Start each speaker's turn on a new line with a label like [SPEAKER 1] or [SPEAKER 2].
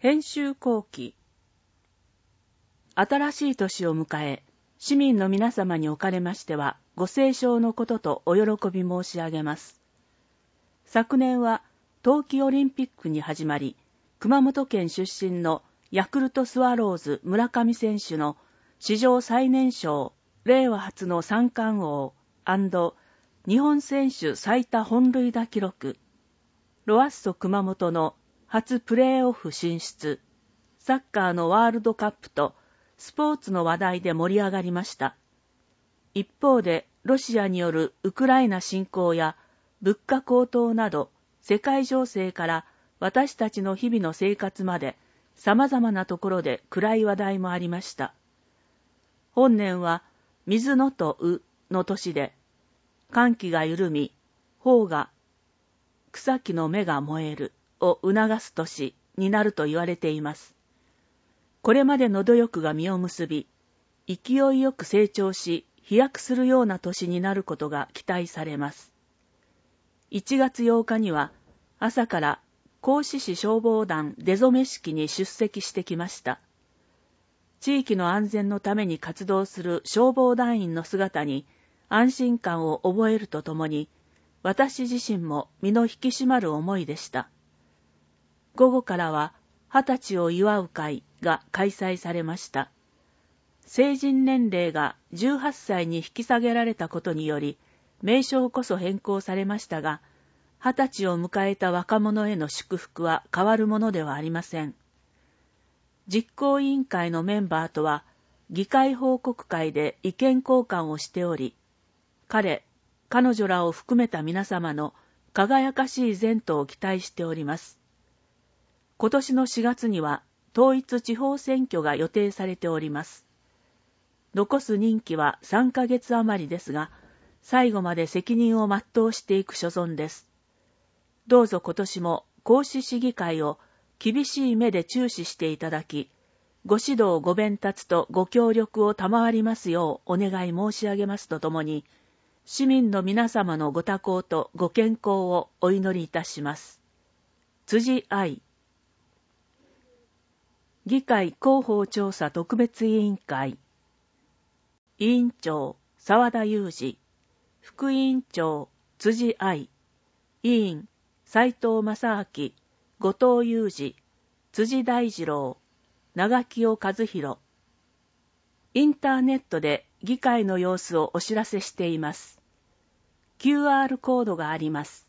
[SPEAKER 1] 編集後期。新しい年を迎え、市民の皆様におかれましては、ご清聴のこととお喜び申し上げます。昨年は冬季オリンピックに始まり、熊本県出身のヤクルトスワローズ村上選手の史上最年少、令和初の三冠王&日本選手最多本塁打記録、ロアッソ熊本の初プレーオフ進出、サッカーのワールドカップとスポーツの話題で盛り上がりました。一方でロシアによるウクライナ侵攻や物価高騰など世界情勢から私たちの日々の生活まで様々なところで暗い話題もありました。本年は水のとうの年で、寒気が緩み、苞が草木の芽が燃えるを促す年になると言われています。これまでの努力が実を結び、勢いよく成長し飛躍するような年になることが期待されます。1月8日には朝から合志市消防団出初め式に出席してきました。地域の安全のために活動する消防団員の姿に安心感を覚えるとともに、私自身も身の引き締まる思いでした。午後からは20歳を祝う会が開催されました。成人年齢が18歳に引き下げられたことにより、名称こそ変更されましたが、20歳を迎えた若者への祝福は変わるものではありません。実行委員会のメンバーとは、議会報告会で意見交換をしており、彼女らを含めた皆様の輝かしい前途を期待しております。今年の4月には統一地方選挙が予定されております。残す任期は3ヶ月余りですが、最後まで責任を全うしていく所存です。どうぞ今年も合志市議会を厳しい目で注視していただき、ご指導ご鞭達とご協力を賜りますようお願い申し上げますとともに、市民の皆様のご多幸とご健康をお祈りいたします。辻愛。議会広報調査特別委員会。委員長、沢田裕二。副委員長、辻愛。委員、斉藤正明、後藤裕二、辻大二郎、長清和弘。インターネットで議会の様子をお知らせしています。QR コードがあります。